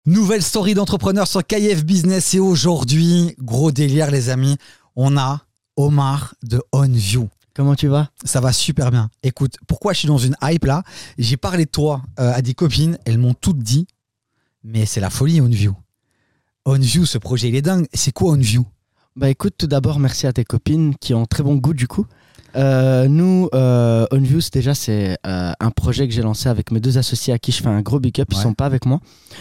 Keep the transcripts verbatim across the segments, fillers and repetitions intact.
Nouvelle story d'entrepreneur sur K F Business et aujourd'hui, gros délire les amis, on a Omar de OnView. Comment tu vas? Ça va super bien. Écoute, pourquoi je suis dans une hype là? J'ai parlé de toi euh, à des copines, elles m'ont toutes dit, mais c'est la folie OnView. OnView, ce projet il est dingue. C'est quoi OnView? Bah écoute, tout d'abord merci à tes copines qui ont très bon goût du coup. Euh, nous, euh, OnView, déjà c'est euh, un projet que j'ai lancé avec mes deux associés à qui je fais un gros big up, ils Ouais. sont pas avec moi.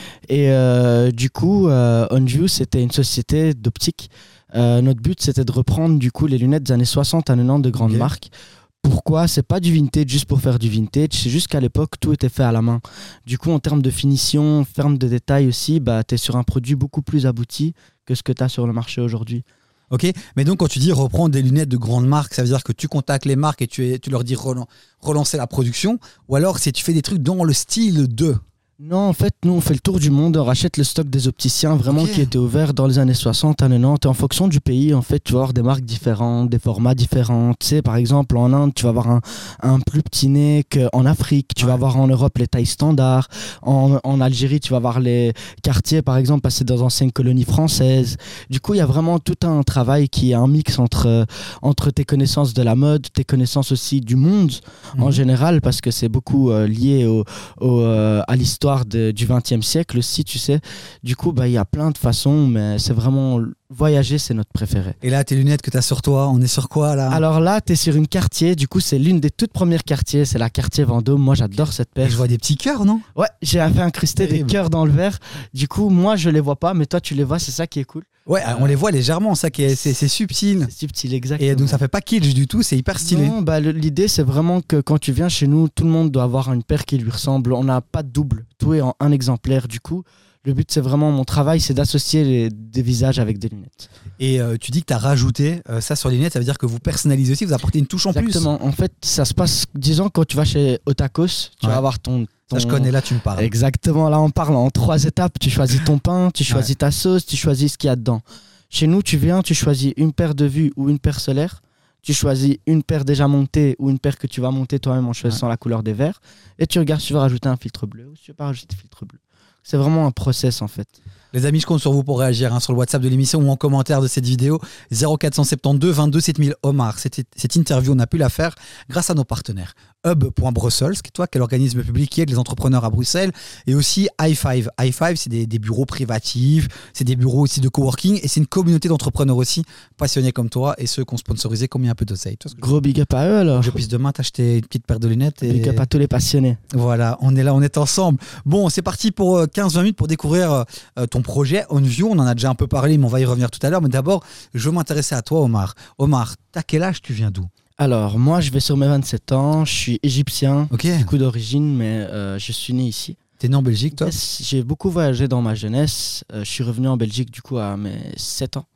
Et euh, du coup, euh, OnView c'était une société d'optique. Euh, notre but c'était de reprendre du coup les lunettes des années soixante à quatre-vingt-dix de grandes Ok. marques. Pourquoi? C'est pas du vintage juste pour faire du vintage, c'est juste qu'à l'époque tout était fait à la main. Du coup en termes de finition, ferme de détail aussi, bah, tu es sur un produit beaucoup plus abouti que ce que tu as sur le marché aujourd'hui. Ok, mais donc quand tu dis reprendre des lunettes de grandes marques, ça veut dire que tu contactes les marques et tu, es- tu leur dis relan- relancer la production, ou alors c'est tu fais des trucs dans le style de... Non, en fait, nous, on fait le tour du monde, on rachète le stock des opticiens vraiment Ok. qui était ouvert dans les années soixante à quatre-vingt-dix. Et en fonction du pays, en fait, tu vas avoir des marques différentes, des formats différents. Tu sais, par exemple, en Inde, tu vas avoir un, un plus petit nez qu'en Afrique. Tu Ouais. vas avoir en Europe les tailles standards. En, en Algérie, tu vas avoir les quartiers, par exemple, passés dans anciennes colonies françaises. Du coup, il y a vraiment tout un travail qui est un mix entre, euh, entre tes connaissances de la mode, tes connaissances aussi du monde en Mhm. général, parce que c'est beaucoup euh, lié au, au, euh, à l'histoire de- du vingtième siècle aussi, tu sais. Du coup, bah, il y a plein de façons, mais c'est vraiment... Voyager, c'est notre préféré. Et là, tes lunettes que tu as sur toi, on est sur quoi là? Alors là, tu es sur une Cartier, du coup, c'est l'une des toutes premières Cartier, c'est la Cartier Vendôme. Moi, j'adore cette Et paire. je vois des petits cœurs, non? Ouais, j'ai fait incruster des Terrible. cœurs dans le verre. Du coup, moi, je les vois pas, mais toi, tu les vois, c'est ça qui est cool. Ouais, on les voit légèrement, ça qui est, c'est, c'est subtil. C'est subtil, exactement. Et donc ça fait pas kitsch du tout, c'est hyper stylé. Non, bah, le- l'idée, c'est vraiment que quand tu viens chez nous, tout le monde doit avoir une paire qui lui ressemble. On n'a pas de double, tout est en un exemplaire. Du coup, le but, c'est vraiment, mon travail, c'est d'associer les- des visages avec des lunettes. Et euh, tu dis que tu as rajouté euh, ça sur les lunettes, ça veut dire que vous personnalisez aussi, vous apportez une touche en plus. Exactement. En fait, ça se passe, disons, quand tu vas chez Otakos, tu Ouais. vas avoir ton, ton... Ça je connais, là tu me parles. Exactement, là on parle en trois étapes. Tu choisis ton pain, tu choisis Ouais. ta sauce, tu choisis ce qu'il y a dedans. Chez nous, tu viens, tu choisis une paire de vue ou une paire solaire. Tu choisis une paire déjà montée ou une paire que tu vas monter toi-même en choisissant la couleur des verres. Et tu regardes si tu veux rajouter un filtre bleu ou si tu veux pas rajouter un filtre bleu. C'est vraiment un process en fait. Les amis, je compte sur vous pour réagir hein, sur le WhatsApp de l'émission ou en commentaire de cette vidéo. zéro quatre cent soixante-douze vingt-deux sept mille Omar. Cette, cette interview, on a pu la faire grâce à nos partenaires. Hub point Brussels, qui est toi, quel organisme public qui aide les entrepreneurs à Bruxelles. Et aussi i cinq. i cinq, c'est des, des bureaux privatifs, c'est des bureaux aussi de coworking et c'est une communauté d'entrepreneurs aussi passionnés comme toi et ceux qui ont sponsorisé comme il y a un peu d'oseille. Tu vois ce que je veux Gros big up à eux alors. dire? Je puisse demain t'acheter une petite paire de lunettes. Et... Big up à tous les passionnés. Voilà, on est là, on est ensemble. Bon, c'est parti pour euh, quinze vingt minutes pour découvrir euh, ton projet OnView. On en a déjà un peu parlé, mais on va y revenir tout à l'heure. Mais d'abord, je veux m'intéresser à toi, Omar. Omar, t'as quel âge? Tu viens d'où? Alors, moi, je vais sur mes vingt-sept ans. Je suis égyptien, Ok. du coup d'origine, mais euh, je suis né ici. T'es né en Belgique, toi? Yes, j'ai beaucoup voyagé dans ma jeunesse. Euh, je suis revenu en Belgique, du coup, à mes sept ans.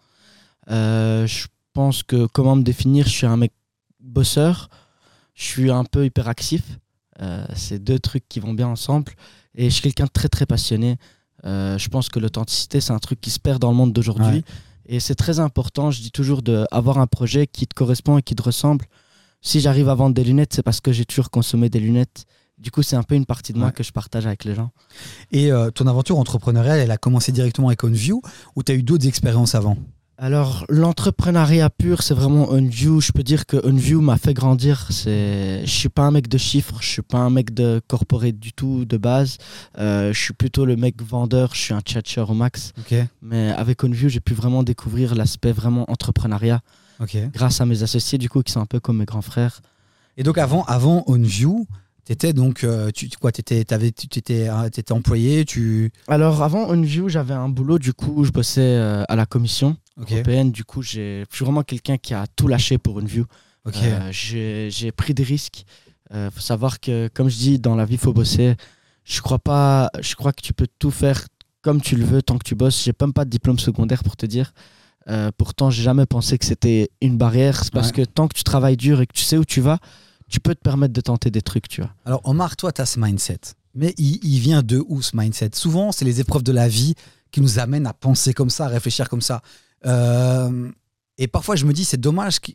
Euh, je pense que, comment me définir, je suis un mec bosseur. Je suis un peu hyperactif. Euh, c'est deux trucs qui vont bien ensemble. Et je suis quelqu'un de très, très passionné. Euh, je pense que l'authenticité, c'est un truc qui se perd dans le monde d'aujourd'hui. Ouais. Et c'est très important, je dis toujours, d'avoir un projet qui te correspond et qui te ressemble. Si j'arrive à vendre des lunettes, c'est parce que j'ai toujours consommé des lunettes. Du coup, c'est un peu une partie de moi Ouais. que je partage avec les gens. Et euh, ton aventure entrepreneuriale, elle a commencé directement avec OnView ou t'as eu d'autres expériences avant? Alors, l'entrepreneuriat pur, c'est vraiment OnView. Je peux dire que OnView m'a fait grandir. C'est... Je suis pas un mec de chiffres, je suis pas un mec de corporate du tout, de base. Euh, je suis plutôt le mec vendeur, je suis un tchatcher au max. Ok. Mais avec OnView, j'ai pu vraiment découvrir l'aspect vraiment entrepreneuriat Ok. grâce à mes associés, du coup, qui sont un peu comme mes grands frères. Et donc avant, avant OnView, t'étais donc, euh, tu, tu- quoi, t'étais, t'avais, tu t'étais, euh, t'étais employé, tu. Alors, avant OnView, j'avais un boulot, du coup, je bossais euh, à la commission Ok. européenne. Du coup, j'ai... je suis vraiment quelqu'un qui a tout lâché pour OnView. Ok. Euh, j'ai, j'ai pris des risques. Il euh, faut savoir que, comme je dis, dans la vie, il faut bosser. Je crois pas, je crois que tu peux tout faire comme tu le veux tant que tu bosses. J'ai même pas de diplôme secondaire pour te dire. Euh, pourtant, j'ai jamais pensé que c'était une barrière. C'est parce Ouais. que tant que tu travailles dur et que tu sais où tu vas, tu peux te permettre de tenter des trucs, tu vois. Alors Omar, toi, t'as ce mindset. Mais il, il vient de où ce mindset? Souvent, c'est les épreuves de la vie qui nous amènent à penser comme ça, à réfléchir comme ça. Euh, et parfois, je me dis, c'est dommage qu'il-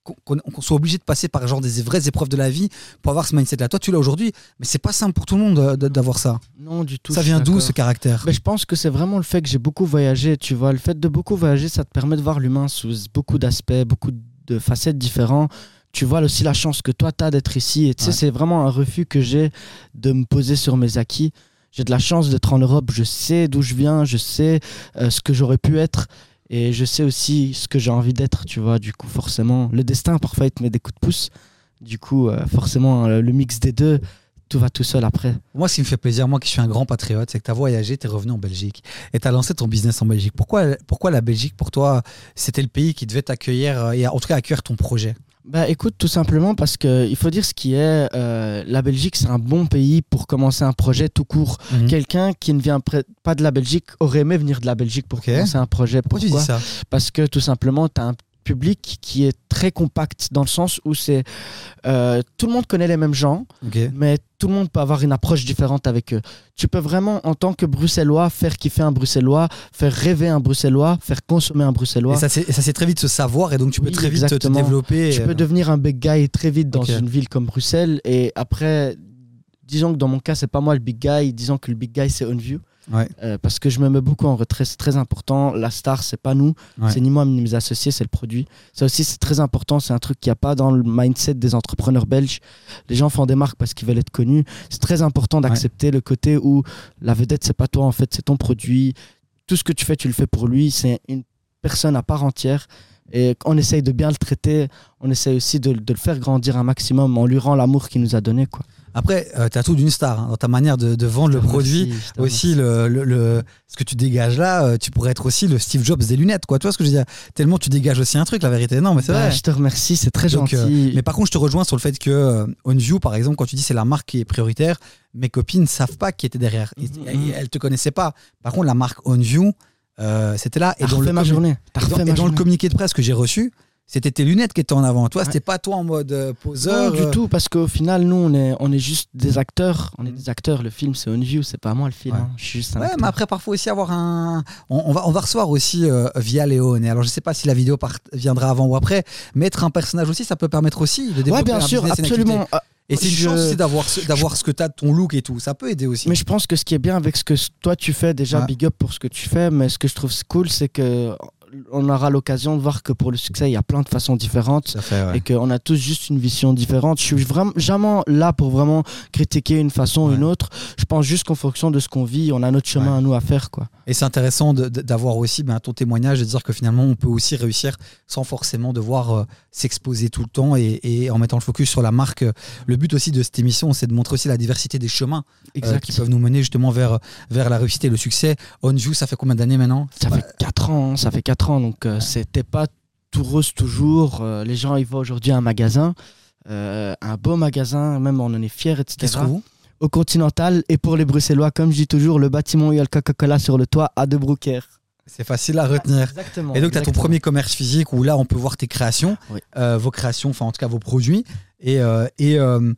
qu'on, qu'on soit obligé de passer par genre des vraies épreuves de la vie pour avoir ce mindset-là. Toi, tu l'as aujourd'hui, mais c'est pas simple pour tout le monde de, d'avoir ça. Non, du tout. Ça vient d'où ce caractère? Ben, je pense que c'est vraiment le fait que j'ai beaucoup voyagé. Tu vois, le fait de beaucoup voyager, ça te permet de voir l'humain sous beaucoup d'aspects, beaucoup de facettes différentes. Tu vois aussi la chance que toi, tu as d'être ici. Et tu sais, ouais. c'est vraiment un refus que j'ai de me poser sur mes acquis. J'ai de la chance d'être en Europe. Je sais d'où je viens. Je sais euh, ce que j'aurais pu être. Et je sais aussi ce que j'ai envie d'être. Tu vois, du coup, forcément, le destin, parfois, il te met des coups de pouce. Du coup, euh, forcément, euh, le mix des deux, tout va tout seul après. Moi, ce qui me fait plaisir, moi qui suis un grand patriote, c'est que tu as voyagé, tu es revenu en Belgique et tu as lancé ton business en Belgique. Pourquoi, pourquoi la Belgique, pour toi, c'était le pays qui devait t'accueillir et en tout cas accueillir ton projet? Bah écoute, tout simplement parce qu'il faut dire ce qui est, euh, la Belgique c'est un bon pays pour commencer un projet tout court. Mmh. Quelqu'un qui ne vient pas de la Belgique aurait aimé venir de la Belgique pour okay. commencer un projet. Pourquoi, Pourquoi tu dis ça? Parce que tout simplement tu as un public qui est très compact dans le sens où c'est euh, tout le monde connaît les mêmes gens, okay. mais tout le monde peut avoir une approche différente avec eux. Tu peux vraiment, en tant que Bruxellois, faire kiffer un Bruxellois, faire rêver un Bruxellois, faire consommer un Bruxellois. Et ça, c'est, ça c'est très vite se savoir et donc tu peux oui, très vite exactement. te développer. Tu peux devenir un big guy très vite dans okay. une ville comme Bruxelles et après, disons que dans mon cas, c'est pas moi le big guy, disons que le big guy c'est OnView. Ouais. Euh, parce que je me mets beaucoup en retrait, c'est très important. La star, c'est pas nous, ouais. c'est ni moi ni mes associés, c'est le produit. Ça aussi, c'est très important. C'est un truc qu'il n'y a pas dans le mindset des entrepreneurs belges. Les gens font des marques parce qu'ils veulent être connus. C'est très important d'accepter ouais. le côté où la vedette, c'est pas toi, en fait, c'est ton produit. Tout ce que tu fais, tu le fais pour lui. C'est une personne à part entière. Et on essaye de bien le traiter, on essaye aussi de, de le faire grandir un maximum en lui rend l'amour qu'il nous a donné, quoi. Après, euh, tu as tout d'une star, hein, dans ta manière de, de vendre le produit, aussi le, le, le, ce que tu dégages là, euh, tu pourrais être aussi le Steve Jobs des lunettes, quoi. Tu vois ce que je veux dire? Tellement tu dégages aussi un truc, la vérité. Non, mais c'est bah, vrai. Je te remercie, c'est très Donc, gentil. Euh, mais par contre, je te rejoins sur le fait que euh, OnView, par exemple, quand tu dis c'est la marque qui est prioritaire, mes copines ne savent pas qui était derrière. Mm-hmm. Et, et, elles ne te connaissaient pas. Par contre, la marque OnView, euh, c'était là. Et dans, le, ma journée. Et dans, et dans le communiqué de presse que j'ai reçu, c'était tes lunettes qui étaient en avant. Toi, ouais. c'était pas toi en mode euh, poseur. Non, du tout, parce qu'au final, nous, on est, on est juste des acteurs. On est des acteurs. Le film, c'est OnView, c'est pas moi le film. Ouais. Hein. Je suis juste un ouais, acteur. mais après, parfois aussi avoir un. On, on, va, on va recevoir aussi euh, via Léon. Et alors, je sais pas si la vidéo part... viendra avant ou après, mais être un personnage aussi, ça peut permettre aussi de développer ouais, bien un sûr, business, absolument. Et c'est une je... chance aussi d'avoir ce, d'avoir ce que tu as de ton look et tout. Ça peut aider aussi. Mais je pense que ce qui est bien avec ce que toi tu fais, déjà ouais. big up pour ce que tu fais, mais ce que je trouve cool, c'est que on aura l'occasion de voir que pour le succès, il y a plein de façons différentes fait, ouais. et qu'on a tous juste une vision différente. Je suis vraiment jamais là pour vraiment critiquer une façon ou ouais. une autre. Je pense juste qu'en fonction de ce qu'on vit, on a notre chemin ouais. à nous à faire, quoi. Et c'est intéressant de, de, d'avoir aussi ben, ton témoignage et de dire que finalement, on peut aussi réussir sans forcément devoir euh, s'exposer tout le temps et, et en mettant le focus sur la marque. Le but aussi de cette émission, c'est de montrer aussi la diversité des chemins euh, qui peuvent nous mener justement vers, vers la réussite et le succès. OnView, ça fait combien d'années maintenant? Ça fait quatre ans, hein, ça fait quatre ans, donc euh, ouais. c'était pas tout rose toujours. Euh, les gens, ils voient aujourd'hui un magasin, euh, un beau magasin, même on en est fiers, et cetera. Qu'est-ce que vous Au Continental, et pour les Bruxellois, comme je dis toujours, le bâtiment où il y a le Coca-Cola sur le toit à De Broecker. C'est facile à retenir. Exactement. Et donc, tu as ton exactement. premier commerce physique où là, on peut voir tes créations, oui. euh, vos créations, enfin en tout cas vos produits. Et, euh, et euh,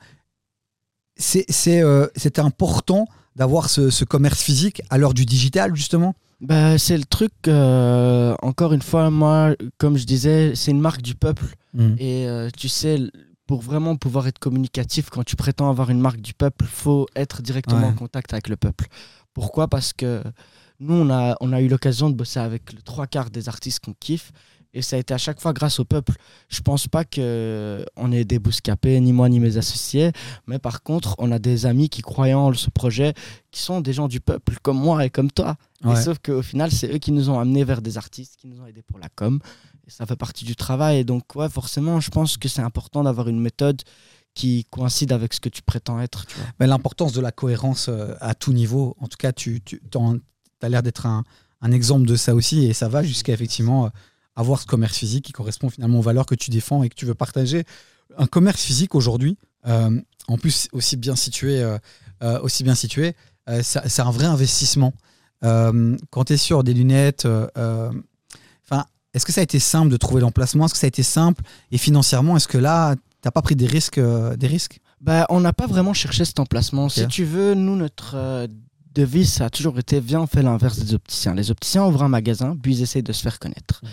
c'est, c'est, euh, c'était important d'avoir ce, ce commerce physique à l'heure du digital, justement. Bah, c'est le truc, euh, encore une fois, moi, comme je disais, c'est une marque du peuple. Mmh. Et euh, tu sais, pour vraiment pouvoir être communicatif, quand tu prétends avoir une marque du peuple, il faut être directement ouais. en contact avec le peuple. Pourquoi ? Parce que nous, on a, on a eu l'occasion de bosser avec le trois quarts des artistes qu'on kiffe. Et ça a été à chaque fois grâce au peuple. Je pense pas qu'on ait des bouscapés, ni moi ni mes associés. Mais par contre, on a des amis qui croient en ce projet, qui sont des gens du peuple, comme moi et comme toi. Ouais. Et sauf qu'au final, c'est eux qui nous ont amenés vers des artistes, qui nous ont aidés pour la com. Et ça fait partie du travail. Et donc, ouais, forcément, je pense que c'est important d'avoir une méthode qui coïncide avec ce que tu prétends être. Tu vois. Mais l'importance de la cohérence euh, à tout niveau, en tout cas, tu, tu as l'air d'être un, un exemple de ça aussi. Et ça va jusqu'à effectivement... Euh, avoir ce commerce physique qui correspond finalement aux valeurs que tu défends et que tu veux partager. Un commerce physique aujourd'hui, euh, en plus aussi bien situé, euh, euh, aussi bien situé euh, c'est, c'est un vrai investissement. Euh, quand tu es sur des lunettes, euh, est-ce que ça a été simple de trouver l'emplacement ? Est-ce que ça a été simple ? Et financièrement, est-ce que là, tu n'as pas pris des risques, euh, des risques ? Bah, on n'a pas vraiment cherché cet emplacement. Okay. Si tu veux, nous, notre... Euh, devise, ça a toujours été, viens, on fait l'inverse des opticiens. Les opticiens ouvrent un magasin, puis ils essayent de se faire connaître. Mmh.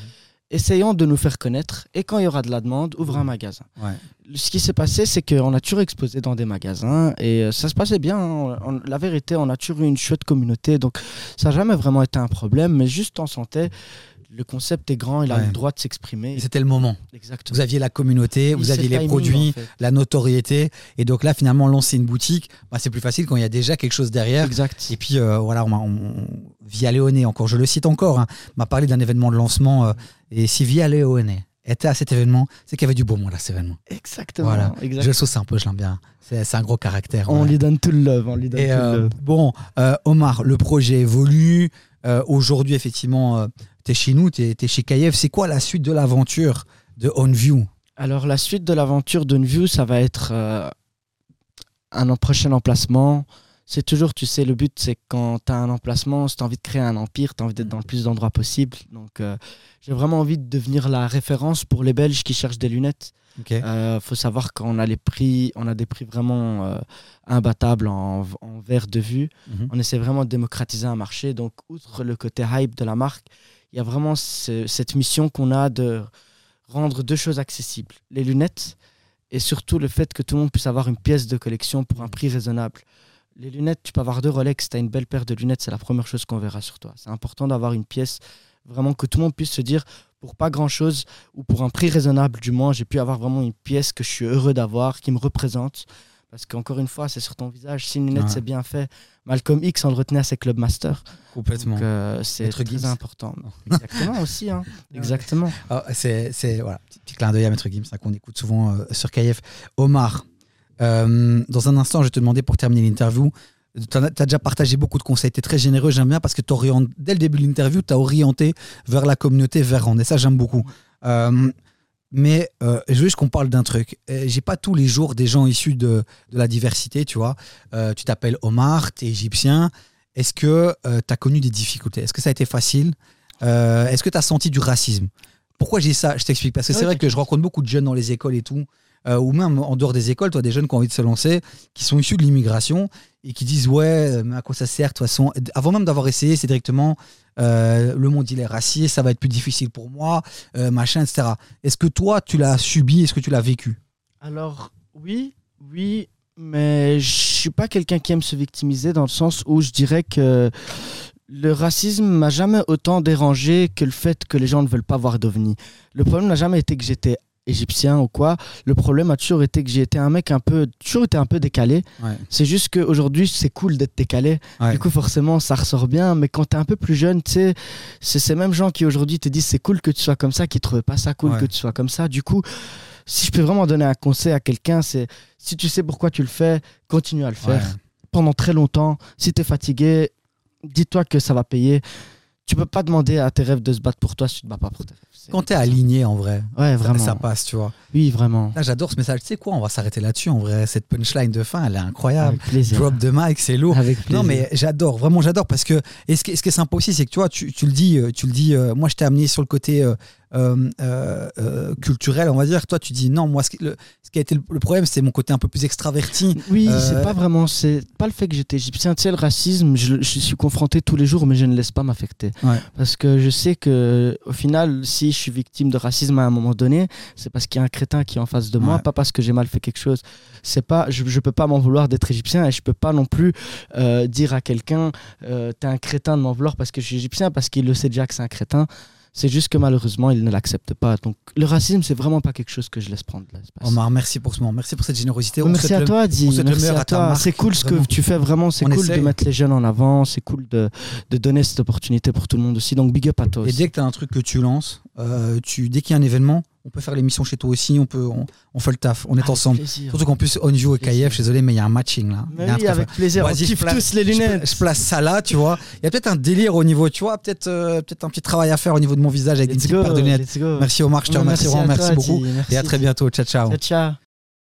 essayons de nous faire connaître et quand il y aura de la demande, ouvre un magasin. Ouais. Ce qui s'est passé, c'est qu'on a toujours exposé dans des magasins et euh, ça se passait bien. Hein. On, la vérité, on a toujours eu une chouette communauté, donc ça n'a jamais vraiment été un problème, mais juste on sentait le concept est grand, il a Ouais. le droit de s'exprimer. Et c'était le moment. Exactement. Vous aviez la communauté, Et vous c'est aviez le les timing, produits, en fait. la notoriété. Et donc là, finalement, lancer une boutique, bah, c'est plus facile quand il y a déjà quelque chose derrière. Exact. Et puis, euh, voilà, on, m'a- on, on- Via Leone, encore, je le cite encore, hein, m'a parlé d'un événement de lancement. euh, et si Via Leone était à cet événement, c'est qu'il y avait du beau monde à cet événement. Exactement. Voilà. exact. Je le sauce un peu, je l'aime bien. C'est c'est un gros caractère. On ouais. lui donne tout le love. On lui donne Et tout euh, le love. bon, euh, Omar, le projet évolue. Euh, Aujourd'hui, effectivement, euh, tu es chez nous, tu es chez K F. C'est quoi la suite de l'aventure de OnView? Alors, la suite de l'aventure d'OnView, ça va être euh, un prochain emplacement. C'est toujours, tu sais, le but, c'est quand tu as un emplacement, si tu as envie de créer un empire, tu as envie d'être dans le plus d'endroits possible. Donc, euh, j'ai vraiment envie de devenir la référence pour les Belges qui cherchent des lunettes. Ok. Il euh, faut savoir qu'on a les prix, on a des prix vraiment euh, imbattables en, en verre de vue. Mhm. On essaie vraiment de démocratiser un marché. Donc, outre le côté hype de la marque, il y a vraiment ce- cette mission qu'on a de rendre deux choses accessibles. Les lunettes et surtout le fait que tout le monde puisse avoir une pièce de collection pour un prix raisonnable. Les lunettes, tu peux avoir deux Rolex, tu as une belle paire de lunettes, c'est la première chose qu'on verra sur toi. C'est important d'avoir une pièce, vraiment que tout le monde puisse se dire, pour pas grand-chose ou pour un prix raisonnable du moins, j'ai pu avoir vraiment une pièce que je suis heureux d'avoir, qui me représente. Parce qu'encore une fois, c'est sur ton visage. Si une lunette, Ouais. c'est bien fait. Malcolm X, on le retenait à ses Club Masters. Complètement. Donc, euh, c'est Maître très Gims. important. Exactement aussi. Hein. Exactement. Ah, c'est, c'est, voilà, petit, petit clin d'œil à Maître Gims, hein, qu'on écoute souvent euh, sur K F. Omar, euh, dans un instant, je vais te demander pour terminer l'interview. Tu as déjà partagé beaucoup de conseils, tu es très généreux, j'aime bien parce que t'orientes- dès le début de l'interview, tu as orienté vers la communauté Vérande, et ça j'aime beaucoup. Euh, mais euh, je veux juste qu'on parle d'un truc. Euh, J'ai pas tous les jours des gens issus de, de la diversité, tu vois. Euh, tu t'appelles Omar, tu es égyptien. Est-ce que tu as connu des difficultés? Est-ce que ça a été facile? Euh, Est-ce que tu as senti du racisme? Pourquoi j'ai ça? Je t'explique. Parce que c'est Ouais, vrai que je rencontre beaucoup de jeunes dans les écoles et tout, euh, ou même en dehors des écoles, toi, des jeunes qui ont envie de se lancer, qui sont issus de l'immigration et qui disent ouais, mais à quoi ça sert de toute façon? Avant même d'avoir essayé, c'est directement euh, le monde il est raciste, ça va être plus difficile pour moi, euh, machin, et cetera. Est-ce que toi, tu l'as subi? Est-ce que tu l'as vécu? Alors, oui, oui, mais je suis pas quelqu'un qui aime se victimiser dans le sens où je dirais que le racisme m'a jamais autant dérangé que le fait que les gens ne veulent pas voir d'ovnis. Le problème n'a jamais été que j'étais égyptien ou quoi. Le problème a toujours été que j'ai été un mec un peu, toujours été un peu décalé. Ouais. C'est juste qu'aujourd'hui, c'est cool d'être décalé. Ouais. Du coup, forcément, ça ressort bien. Mais quand t'es un peu plus jeune, tu sais, c'est ces mêmes gens qui aujourd'hui te disent c'est cool que tu sois comme ça, qui trouvaient pas ça cool Ouais. que tu sois comme ça. Du coup, si je peux vraiment donner un conseil à quelqu'un, c'est si tu sais pourquoi tu le fais, continue à le faire Ouais. pendant très longtemps. Si t'es fatigué, dis-toi que ça va payer. Tu peux pas demander à tes rêves de se battre pour toi si tu te bats pas pour tes rêves. C'est- Quand tu es aligné, en vrai, Ouais, ça, vraiment. ça passe, tu vois. Oui, vraiment. Là, j'adore ce message. Tu sais quoi, on va s'arrêter là-dessus, en vrai. Cette punchline de fin, elle est incroyable. Avec plaisir. Drop de mic, c'est lourd. Avec plaisir. Non, mais j'adore, vraiment j'adore parce que. Et ce qui, ce qui est sympa aussi, c'est que tu vois, tu, tu le dis, euh, tu le dis euh, moi je t'ai amené sur le côté euh, euh, euh, euh, culturel, on va dire. Toi, tu dis non, moi ce qui, le, ce qui a été le, le problème, c'est mon côté un peu plus extraverti. Oui, Euh, c'est pas vraiment, c'est pas le fait que j'étais égyptien. Tu sais, le racisme, je, je suis confronté tous les jours, mais je ne laisse pas m'affecter. Ouais. Parce que je sais que, au final, si je suis victime de racisme à un moment donné, c'est parce qu'il y a un crétin qui est en face de moi, Ouais. pas parce que j'ai mal fait quelque chose. C'est pas, je, je peux pas m'en vouloir d'être égyptien et je peux pas non plus euh, dire à quelqu'un, euh, t'es un crétin de m'en vouloir parce que je suis égyptien, parce qu'il le sait déjà que c'est un crétin. C'est juste que malheureusement, il ne l'accepte pas. Donc, le racisme, c'est vraiment pas quelque chose que je laisse prendre l'espace. Omar, merci pour ce moment, merci pour cette générosité. On Merci souhaite à le- toi, on Adi. souhaite le Merci meilleur à à ta toi. marque, C'est cool ce que vraiment. tu fais vraiment. C'est On cool essaye. de mettre les jeunes en avant. C'est cool de, de donner cette opportunité pour tout le monde aussi. Donc, big up à toi Et aussi. dès que tu as un truc que tu lances, euh, tu, dès qu'il y a un événement, on peut faire l'émission chez toi aussi, on, peut, on, on fait le taf, on est Avec ensemble. plaisir. Surtout qu'en plus, OnView et K Plaisir. F, je suis désolé, mais il y a un matching là. Il Mais y a un oui, truc à avec faire. plaisir. On Vas-y, je kiffe place- tous les je- lunettes. Je, place ça là, tu vois. Il y a peut-être un délire au niveau, tu vois, peut-être euh, peut-être un petit travail à faire au niveau de mon visage avec une Let's petite go, paire de lunettes. let's go. Merci Omar, je te Ouais, remercie merci vraiment, à merci toi, beaucoup. Adi. Merci. Et à très bientôt, ciao ciao. Ciao, ciao.